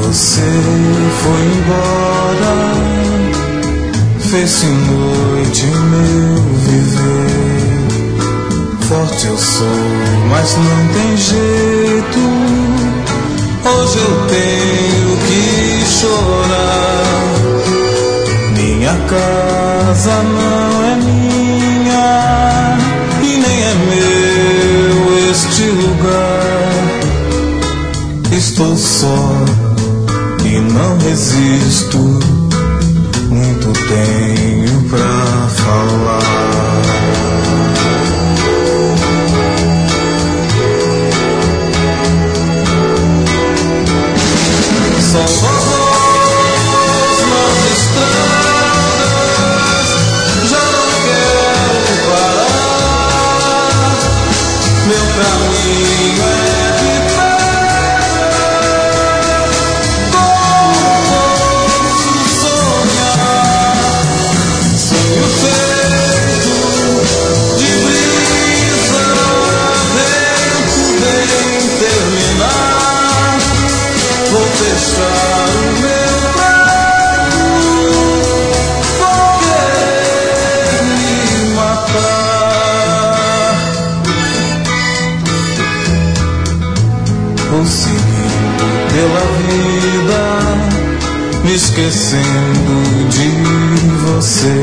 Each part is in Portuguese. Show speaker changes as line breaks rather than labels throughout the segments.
Você foi embora, fez-se noite meu viver. Forte eu sou, mas não tem jeito. Hoje eu tenho que chorar. Minha casa não é minha e nem é meu este lugar. Estou só e não resisto, muito tenho pra falar. Só voz nas estradas, já não quero parar. Meu caminho é de fechar o meu prato, vou querer me matar. Vou seguindo pela vida, me esquecendo de você.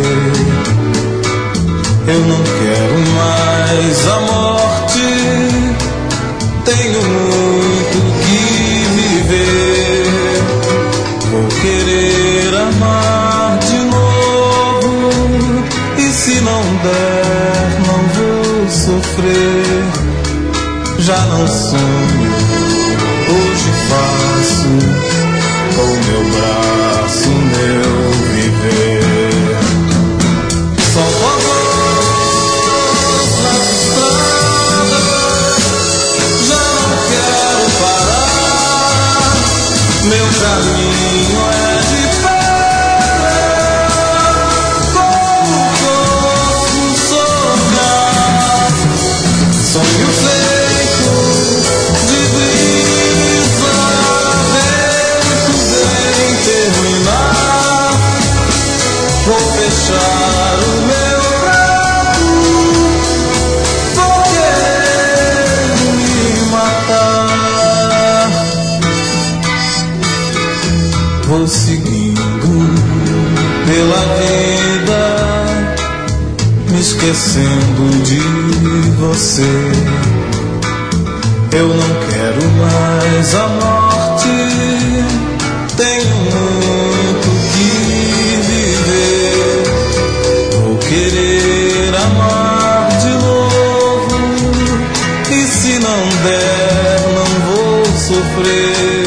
Eu não quero mais a morte, tenho muito que viver. Vou querer amar de novo, e se não der, não vou sofrer. Já não sonho, hoje faço com meu braço meu viver. Só voz nas estradas, já não quero parar. Meu caminho é de pedra, como posso sonhar? Sonho feito de brisa, vento vem terminar. Vou fechar o meu prato, vou querer me matar. Vou seguindo pela vida, me esquecendo de você. Eu não quero mais a morte, tenho muito que viver. Vou querer amar de novo, e se não der, não vou sofrer.